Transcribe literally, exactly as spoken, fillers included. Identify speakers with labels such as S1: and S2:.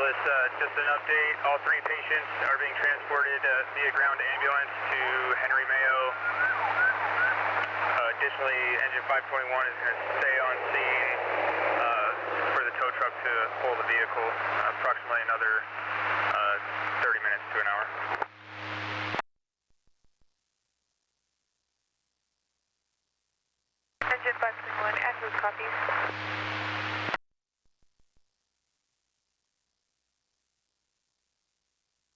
S1: Indianapolis, uh, just an update. All three patients are being transported uh, via ground ambulance to Henry Mayo. Uh, additionally, engine five twenty-one is going to stay on scene uh, for the tow truck to pull the vehicle, uh, approximately another uh, thirty minutes to an hour.
S2: Engine five twenty-one, Andrew copies.